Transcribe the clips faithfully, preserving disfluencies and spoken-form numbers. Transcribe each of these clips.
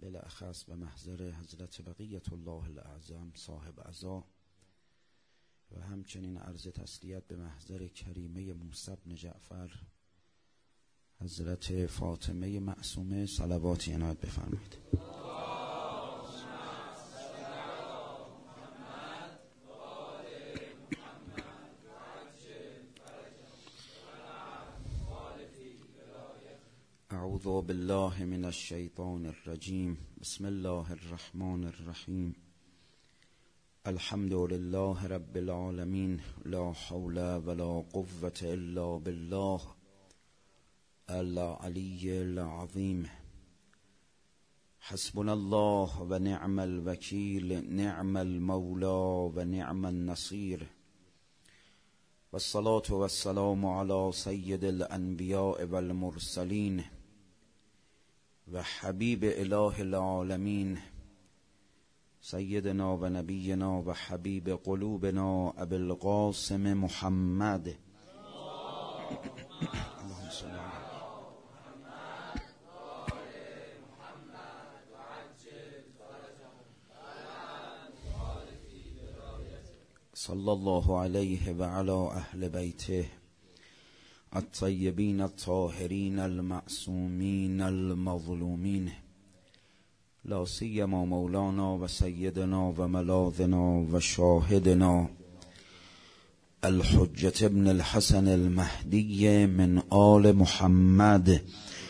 بالاخص به محضر حضرت بقیت الله الاعظم صاحب عزا و همچنین عرض تسلیت به محضر کریمه موسی بن جعفر حضرت فاطمه معصومه صلواتی عنایت بفرمایید. اعوذ بالله من الشیطان الرجیم. بسم الله الرحمن الرحیم. الحمد لله رب العالمین. لا حول ولا قوة الا بالله العلی العظیم. حسبنا الله و نعم الوکیل. نعم المولا و نعم النصیر. والصلاة والسلام على سید الانبیاء والمرسلین و حبیب اله العالمین سیدنا و نبینا و حبیب قلوبنا ابی القاسم محمد صلی الله علیه و علی اهل بیته الطیبین الطاهرین المعصومین المظلومین، لا سیما مولانا و سیدنا و ملاذنا و شاهدنا الحجة ابن الحسن المهدی من آل محمد.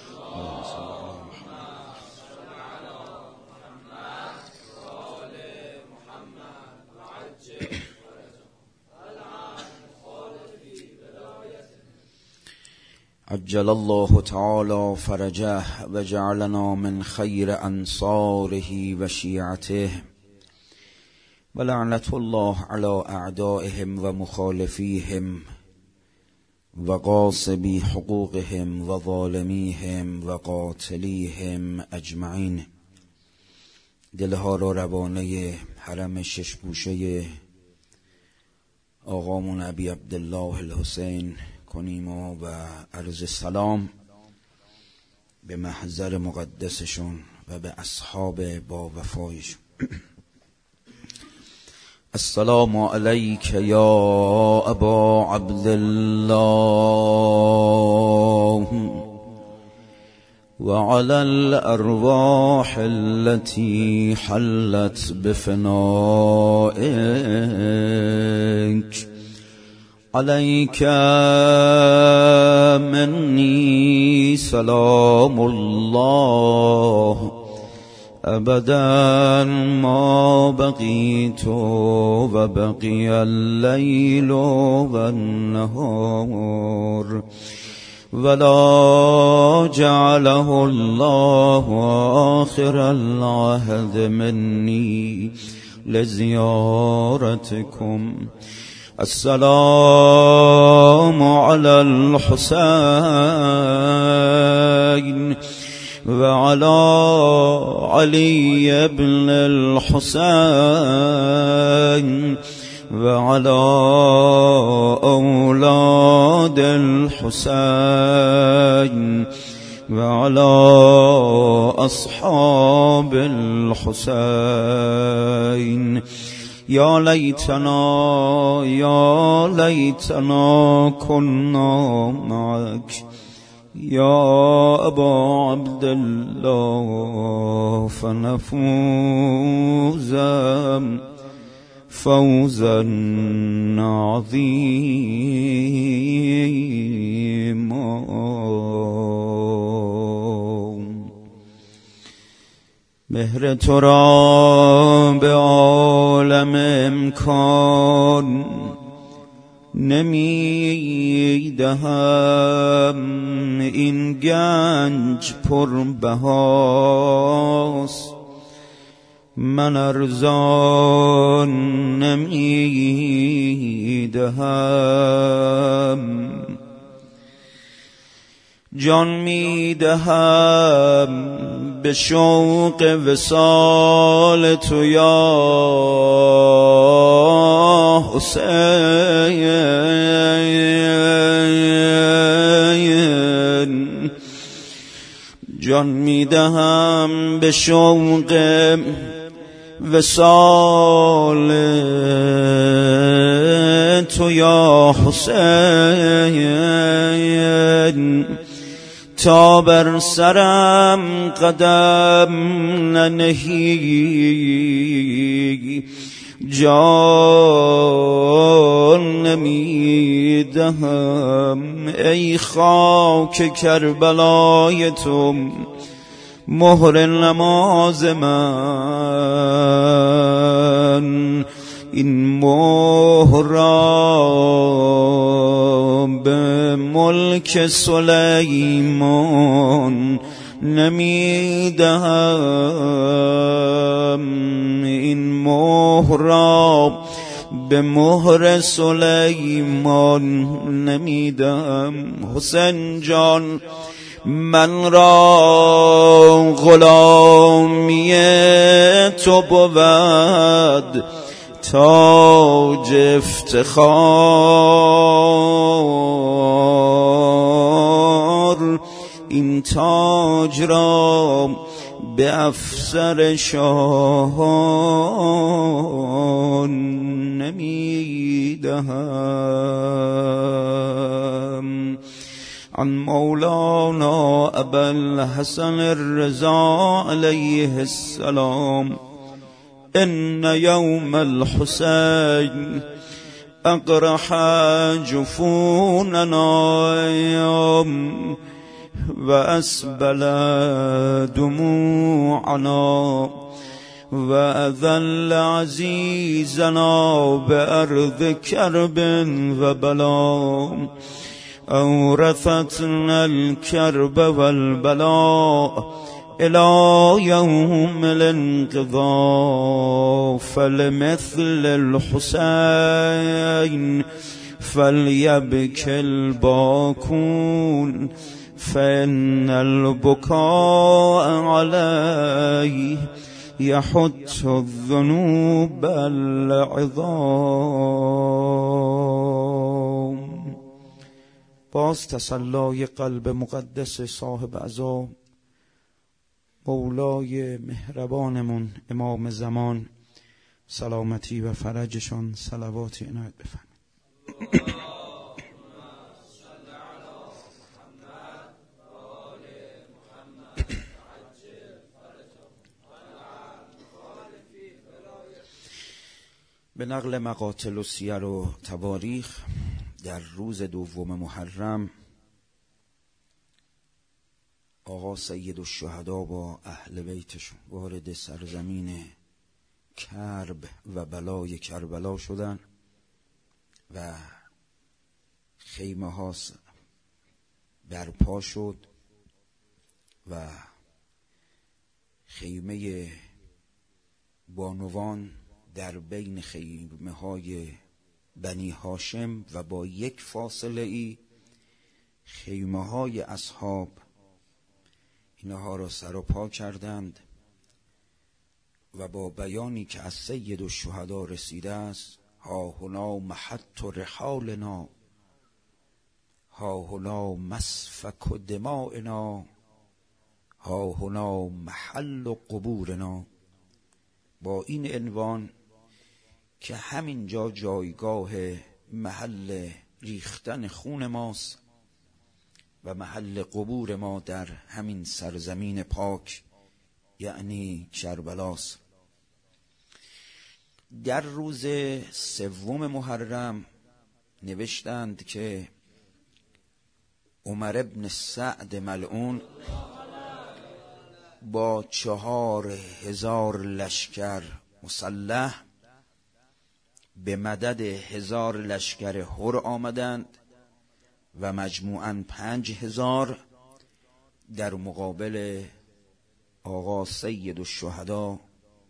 عجل الله تعالى فرجه و جعلنا من خیر انصاره و شیعته و لعنت الله على اعدائهم و مخالفیهم و غاصبی حقوقهم و ظالمیهم و قاتلیهم اجمعین. دلها را روانه حرم شش گوشه آقامون ابی عبدالله الحسین کنیم و عرض سلام به محضر مقدسشون و به اصحاب با وفایشون. السلام علیک یا ابا عبدالله و علی الارواح التي حلت بفنائك. عليك مني سلام الله أبدا ما بقيت وبقي الليل والنهار ولا جعله الله آخر العهد مني لزيارتكم. السلام على الحسين وعلى علي بن الحسين وعلى أولاد الحسين وعلى أصحاب الحسين. یا لیتنا یا لیتنا كنا معك یا ابا عبدالله فنفوز فوزا عظیما. مهر تو را به عالم امکان نمی دهم، این گنج پر بهاست من ارزان نمی دهم. جان می دهم به شوق وصال تو یا حسین. جان میدهم به شوق وصال تو یا حسین، تا بر سرم قدم ننهی جان نمیدهم. ای خاک کربلای تو مهر نماز من، این مهر را به ملک سلیمان نمیدهم، این مهر را به مهر سلیمان نمیدم. حسین جان من را غلامی تو بود تاج افتخار، این تاج را به افسر شاهان نمیدهم. عن مولانا ابا الحسن الرضا علیه السلام ان یوم الحسین اقرح جفوننا و اسبل دموعنا و اذل عزیزنا بأرض کرب و بلا، اورثتنا الكرب والبلاء الى يوم الانقضاء، فلمثل الحسين فليبك الباكون، فإن البكاء عليه يحط الذنوب العظام. باز تسلای قلب مقدس صاحب عزا مولای مهربانمون امام زمان سلامتی و فرجشان صلوات عنایت بفرمایید. به نقل مقاتل و سیر و تواریخ در روز دوم محرم آقا سید الشهدا با اهل بیتشون وارد سرزمین کرب و بلای کربلا شدن و خیمه ها برپا شد و خیمه بانوان در بین خیمه های بنی هاشم و با یک فاصله ای خیمه های اصحاب اینها را سر و پا کردند و با بیانی که از سید الشهدا رسیده است، ها هنا محط رحالنا، ها هنا مسفک دمائنا، ها هنا محل قبورنا، با این عنوان که همینجا جایگاه محل ریختن خون ماست و محل قبور ما در همین سرزمین پاک یعنی کربلاست. در روز سوم محرم نوشتند که عمر ابن سعد ملعون با چهار هزار لشکر مسلح به مدد هزار لشکر هر آمدند و مجموعاً پنج هزار در مقابل آقا سید الشهدا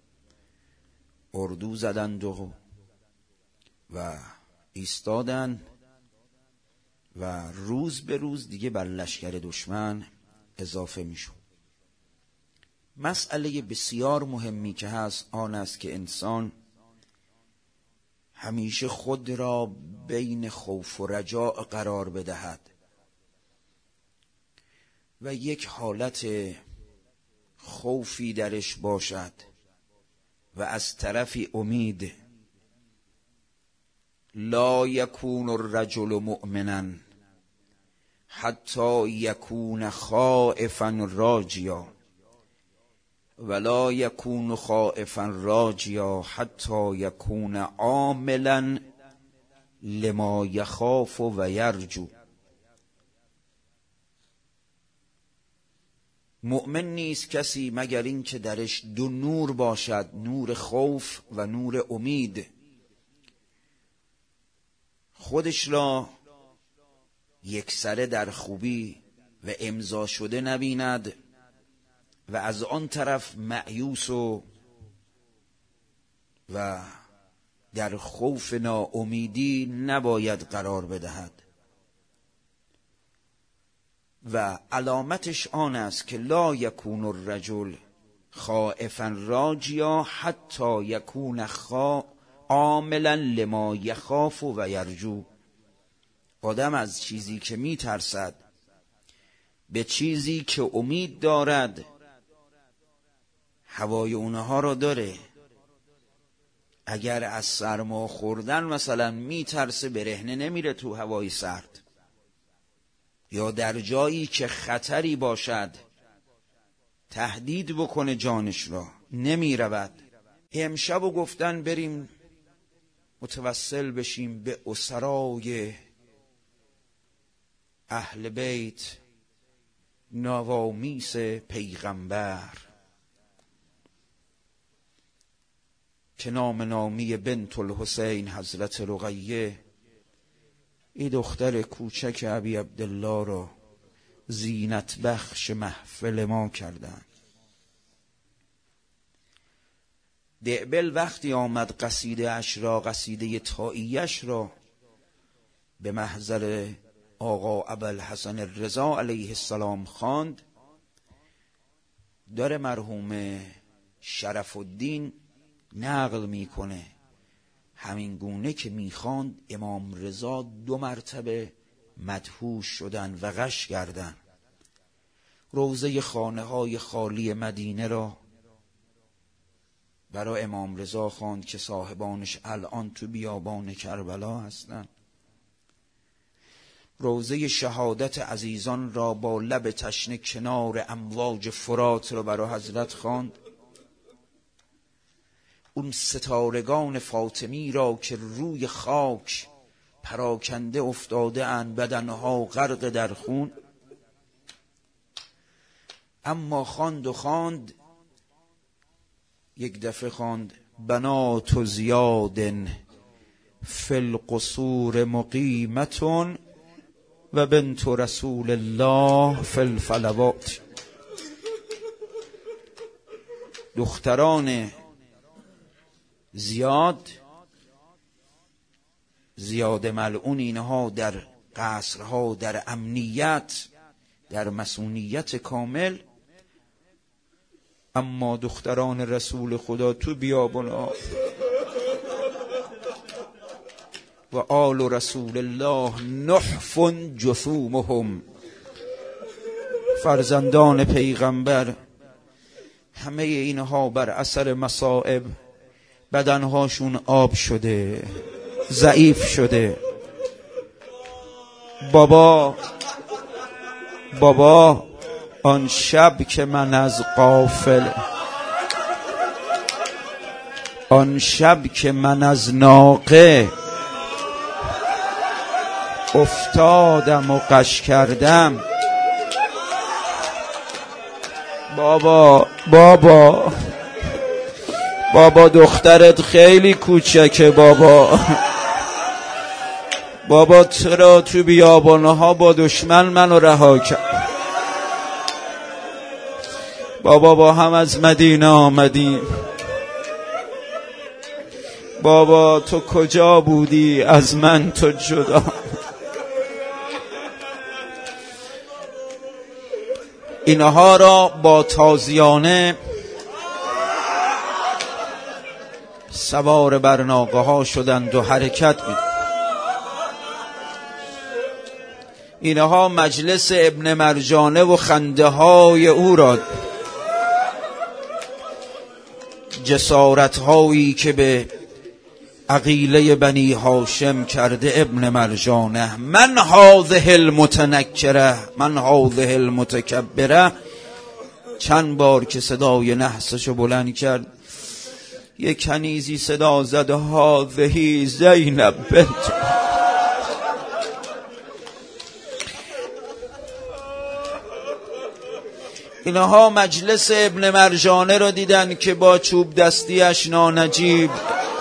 اردو زدند و, و ایستادند و روز به روز دیگه بر لشکر دشمن اضافه می شد. مسئله بسیار مهمی که هست آن است که انسان همیشه خود را بین خوف و رجاء قرار بدهد و یک حالت خوفی درش باشد و از طرفی امید. لا یکون الرجل مؤمنا حتی یکون خائفا راجیا ولا یکون خائفا راجیا حتی یکون عاملا لما یخاف و یرجو. مؤمن نیست کسی مگر این که درش دو نور باشد، نور خوف و نور امید. خودش را یکسره در خوبی و امضا شده نبیند و از آن طرف مایوس و و در خوف ناامیدی نباید قرار بدهد. و علامتش آن است که لا یکون الرجل خائفا راجیا حتی یکون خا عاملا لما یخاف و یرجو. آدم از چیزی که می ترسد به چیزی که امید دارد هوای اونها را داره. اگر از سرما خوردن مثلا می ترسه برهنه نمیره تو هوای سرد، یا در جایی که خطری باشد تهدید بکنه جانش را نمی رود. امشب و گفتن بریم متوسل بشیم به اسرای اهل بیت نوامیس پیغمبر که نام نامی بنت الحسین حضرت رقیه، این دختر کوچک ابی عبدالله را زینت بخش محفل ما کردن. دعبل وقتی آمد قصیده اش را، قصیده طائیش را به محضر آقا ابوالحسن الرضا علیه السلام خواند، داره مرحوم شرف الدین نقل میکنه همین گونه که میخواند امام رضا دو مرتبه مدهوش شدن و غش کردن. روضه خانه های خالی مدینه را برای امام رضا خواند که صاحبانش الان تو بیابان کربلا هستن. روضه شهادت عزیزان را با لب تشنه کنار امواج فرات را برای حضرت خواند. اون ستارگان فاطمی را که روی خاک پراکنده افتاده اند، بدنها غرق در خون. اما خواند و خواند، یک دفعه خواند بنات زیاد فی القصور مقیمتون و بنت رسول الله فی الفلوات. دختران زیاد زیاد ملعون، اینها در قصرها در امنیت در مسئولیت کامل، اما دختران رسول خدا تو بیابان‌ها و آل رسول الله نحف جثومهم، فرزندان پیغمبر همه اینها بر اثر مصائب بدنهاشون آب شده، ضعیف شده. بابا بابا آن شب که من از غافل، آن شب که من از ناقه افتادم و غش کردم. بابا بابا بابا دخترت خیلی کوچکه بابا. بابا چرا تو بیابانها با دشمن منو رها کرد؟ بابا با هم از مدینه آمدیم. بابا تو کجا بودی از من تو جدا؟ اینها را با تازیانه سوار بر ناقه ها شدند و حرکت می. اینها مجلس ابن مرجانه و خنده های او را جسارت هایی که به عقیله بنی هاشم کرده ابن مرجانه. من هذه المتنکره من هذه المتکبره. چند بار که صدای نحسشو بلند کرد یک کنیزی صدا زد هذه زینب بنت. اینها مجلس ابن مرجانه رو دیدن که با چوب دستیش نانجیب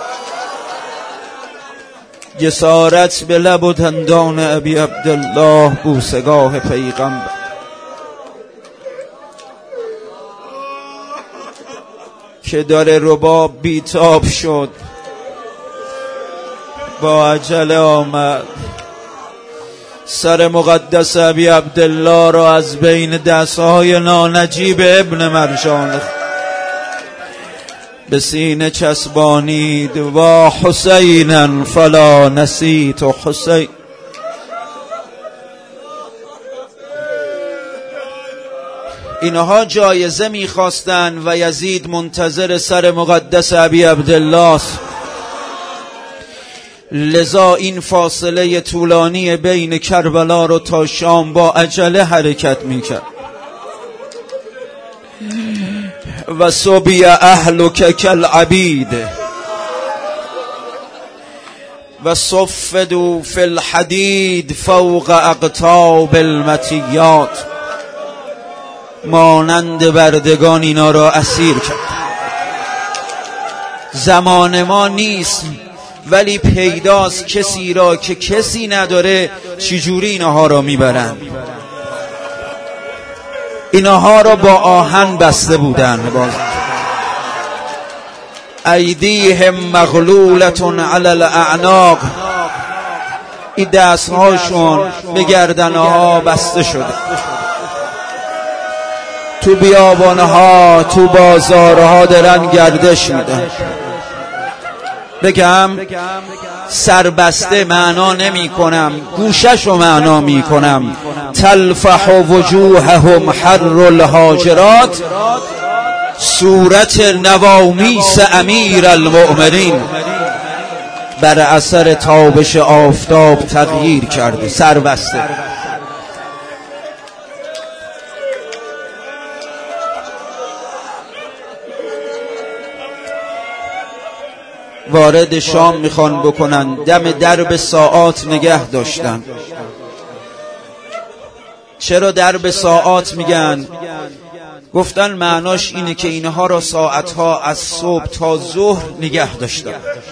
جسارت به لب و دندان ابی عبدالله بوسگاه پیغمبر. که داره رباب بیتاب شد با عجله آمد سر مقدس ابی عبدالله را از بین دستهای نانجیب ابن مرجانه به سینه چسبانید و حسینا فلا نسیت حسین. اینها جایزه میخواستن و یزید منتظر سر مقدس ابی عبدالله است. لذا این فاصله طولانی بین کربلا رو تا شام با عجله حرکت میکرد. و صبی اهلک کالعبید و صفدوا فی الحدید فوق اقطاب المطیات. مانند بردگان اینا را اسیر کرد. زمان ما نیست ولی پیداست کسی را که کسی نداره چجوری اینها را میبرن. اینها را با آهن بسته بودن. باز ایدیهم مغلولة علی الاعناق. این دستهاشون به گردنها بسته شده. تو بیابانها تو بازارها دارن گردش میدن. بگم سربسته معنا نمی کنم، گوششو معنا می کنم. تلفح وجوههم حر الحاجرات. صورت نوامیس امیر المؤمنین بر اثر تابش آفتاب تغییر کرده. سربسته. وارد شام میخوان بکنن، دم درب ساعات نگه داشتن. چرا درب ساعات میگن؟ گفتن معناش اینه که اینها را ساعتها از صبح تا ظهر نگه داشتن.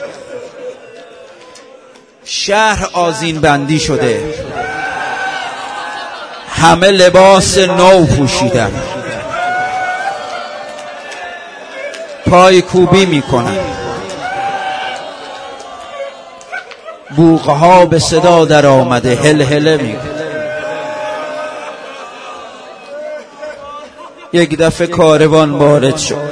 شهر آذین بندی شده، همه لباس نو پوشیدن، پای کوبی میکنن، بوقها به صدا در آمده، هلهله میکنه. یک دفعه کاروان وارد شد.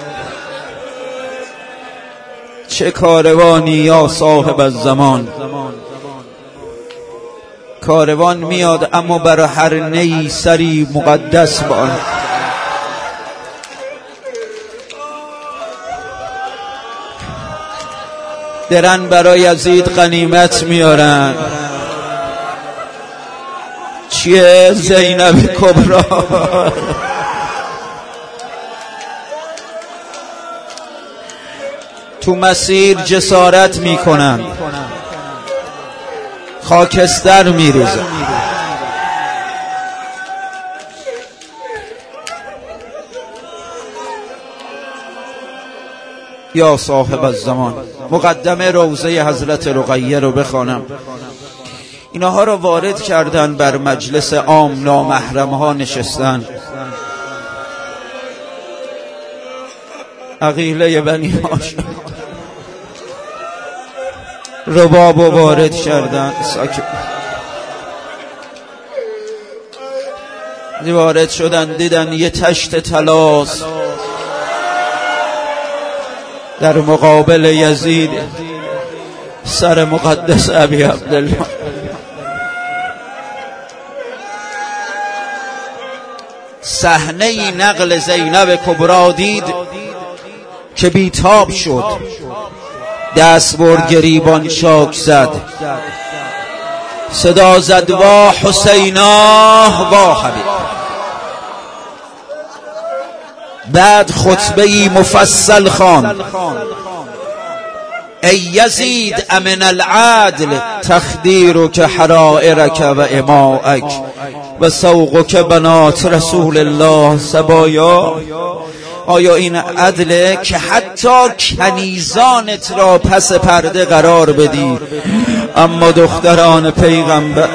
چه کاروانی یا صاحب الزمان؟ کاروان میاد اما بر هر نی سری مقدس بان. درن برای یزید غنیمت میارن. چیه؟ زینب کبرا. تو مسیر جسارت میکنن، خاکستر میریزن. یا صاحب الزمان. مقدمه روضه حضرت رقیه رو بخوانم. اینها رو وارد کردن، بر مجلس عام نامحرم ها نشستن. عقیله بنی هاشم رباب وارد کردن. ساکت. وارد شدن، دیدن یه تشت طلاست در مقابل یزید سر مقدس ابی عبدالله. صحنه نقل زینب کبرا دید. که بیتاب شد، دست برد گریبان چاک زد، صدا زد وا حسینا وا حبیب. بعد خطبه‌ای مفصل خواند: ای یزید امن العدل تخدیرک حرائرک و اماءک و سوقک بنات رسول الله سبایا. آیا این عدله که حتی کنیزانت را پس پرده قرار بدی، اما دختران پیغمبر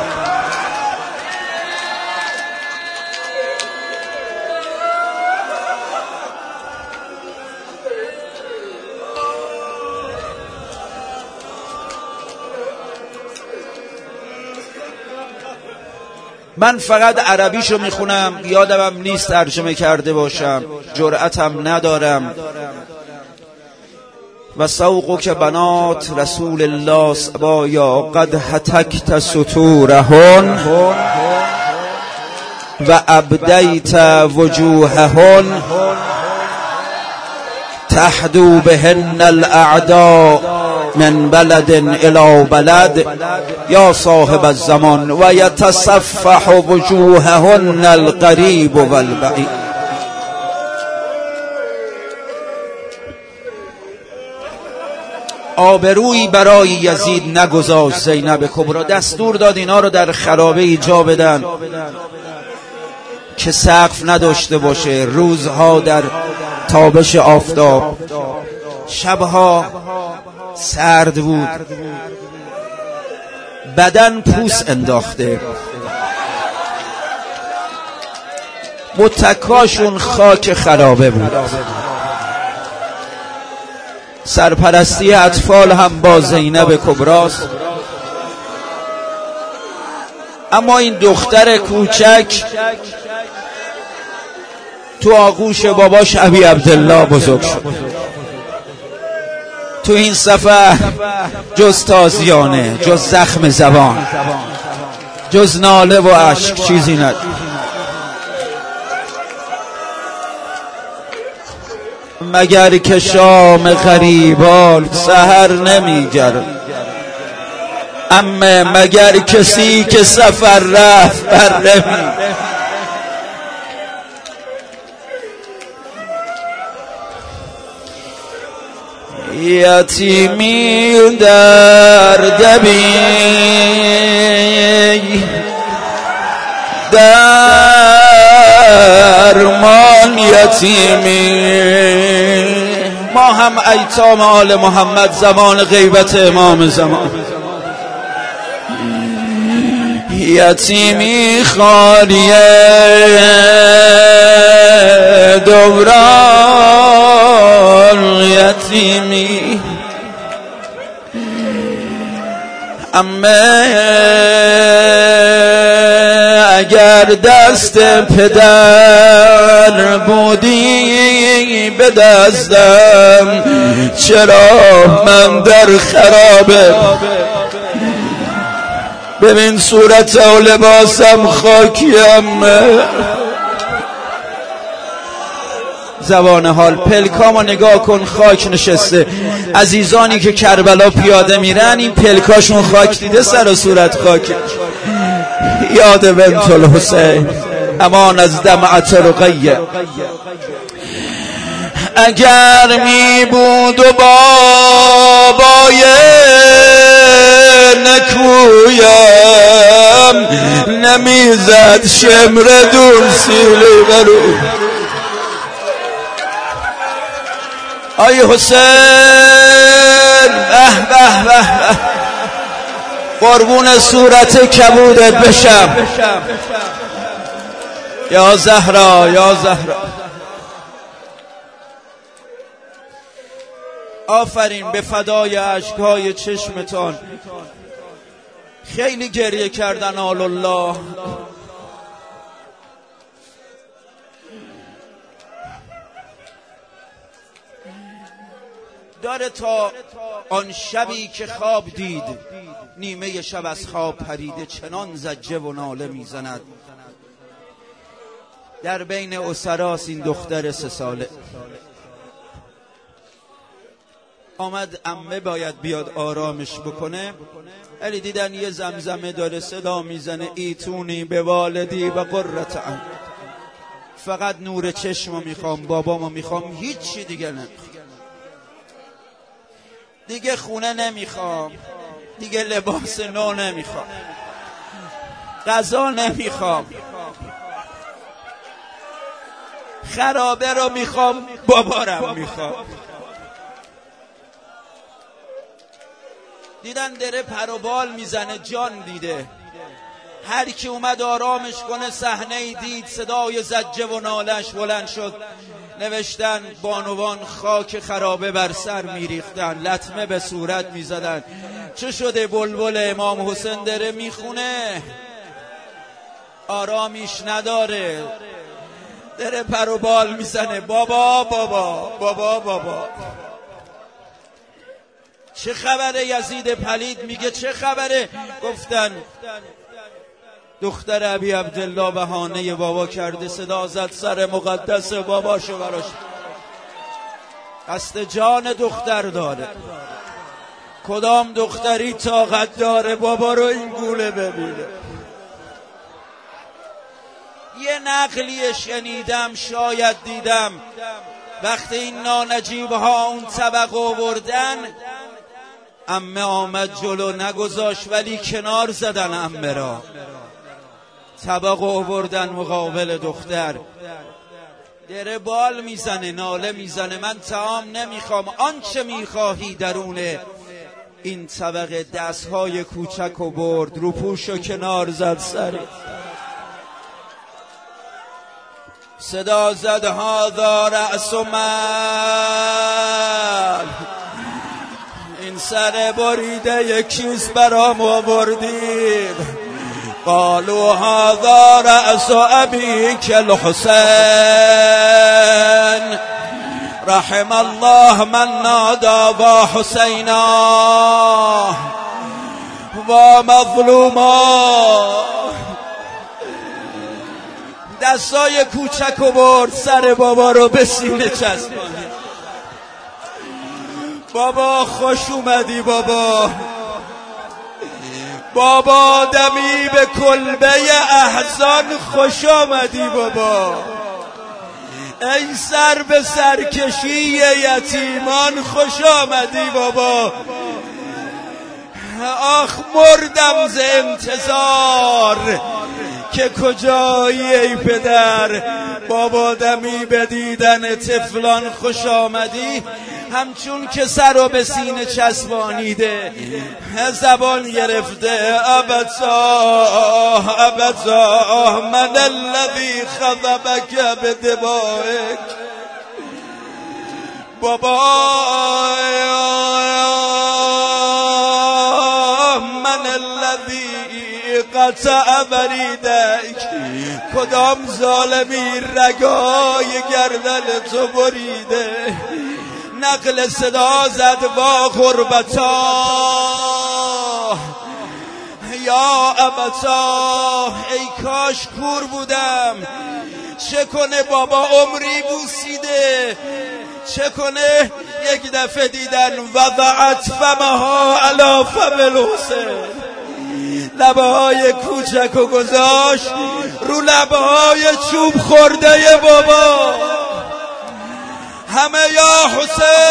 من فقط عربیشو میخونم، یادمم نیست ترجمه کرده باشم، جرأتم ندارم. و سوقک بنات رسول الله سبایا قد هتکت ستورهن و ابدیت وجوههن تحدو بهن الاعداء من بلد الى بلد یا صاحب الزمان و یتصفح وجوههن القریب والبعید. آبرویی برای یزید نگذاشت زینب کبری، دستور داد اینا رو در خرابه جا بدن که سقف نداشته باشه، روزها در تابش آفتاب، شبها سرد بود، بدن پوست انداخته، متکاشون خاک خرابه بود. سرپرستی اطفال هم با زینب کبراست. اما این دختر کوچک تو آغوش باباش ابی عبدالله بزرگ شد. تو این سفر جز تازیانه، جز زخم زبان، جز ناله و اشک چیزی ندید. مگر که شام غریبان سحر نمیگرد، اما مگر کسی که سفر رفت بر نمی. یتیمی در دبی درمان یتیمی. ما هم ایتام آل محمد زمان غیبت امام زمان، یتیمی خالیه دوران یتیمی. اما اگر دست پدر بودی به دستم، چرا من در خرابه؟ ببین صورت و لباسم خاکیم. زبان حال پلکامو نگاه کن، خاک نشسته. عزیزانی که کربلا پیاده میرن این پلکاشون خاک دیده، سر و صورت خاک. یاد بنت الحسین، امان از دمعت رقیه. اگر می بود و بابای نکویم، نمیزد شمر دور سیلی برو. آی حسین، به به به، قربون صورت کبودت بشم. یا زهرا، یا زهرا. آفرین به فدای اشکهای چشمتان. خیلی گریه کردن آل الله. داره تا آن شبی که خواب دید، نیمه شب از خواب پریده، چنان زجه و ناله میزند. در بین اسراست این دختر سه ساله. آمد عمه باید بیاد آرامش بکنه، ولی دیدن یه زمزمه داره صدا میزنه ایتونی به والدی و قرة عین، فقط نور چشمو میخوام، بابامو میخوام، هیچی دیگه نمیخوام، دیگه خونه نمیخوام، دیگه لباس نو نمیخوام، غذا نمیخوام، خرابه رو میخوام، بابارم میخوام. دیدن داره پر و بال میزنه، جان دیده. هر کی اومد آرامش کنه صحنه ای دید، صدای زجه و نالش بلند شد. نوشتن بانوان خاک خرابه بر سر میریختن، لطمه به صورت میزدن. چه شده؟ بلبل امام حسین داره میخونه، آرامیش نداره، داره پر و بال میزنه، بابا بابا بابا بابا. چه خبره؟ یزید پلید میگه چه خبره؟ گفتن دختر ابی عبدالله بهانه بابا کرده، صدا زد سر مقدس باباشو براش، قصد جان دختر داره. کدام دختری طاقت داره بابا رو این گوله ببینه؟ یه نقلی شنیدم، شاید دیدم، وقتی این نانجیب ها اون طبق آوردن، عمه آمد جلو، نگذاشت ولی کنار زدن عمه را، طبق آوردن مقابل دختر. دره بال میزنه، ناله میزنه، من طعام نمیخوام، آنچه میخواهی درونه این طبق. دستهای کوچک و برد، رو پوش و کنار زد سر، صدا زد هذا رأس مال، این سر بریده یکیز برام آوردید. قالوا هذا رأس ابيك الحسين رحم الله من نادى با حسینا و مظلوما. دستای کوچک و برد، سر بابا رو به سینه چسباند. بابا خوش اومدی بابا، بابا دمی به کلبه احزان خوش آمدی بابا، ای سر به سرکشی یتیمان خوش آمدی بابا. آخ مردم ز انتظار که کجایی ای پدر. بابا دمی به دیدن طفلان خوش آمدی، همچون که سر رو به سینه چسبانیده، زبان گرفته. ابتاه ابتاه من الذی خضبک بدمائک. بابا من الذی قطع بریدک. کدام ظالمی رگای گردن تو بریده؟ نقل صدا زد با غربتا یا ابتا، ای کاش کور بودم. چه کنه بابا عمری بوسیده، چه کنه یک دفعه دیدن وضعت فمها علی فم الحسین، لبهای کوچک و گذاشت رو لبهای چوب خورده بابا. همه یا حسین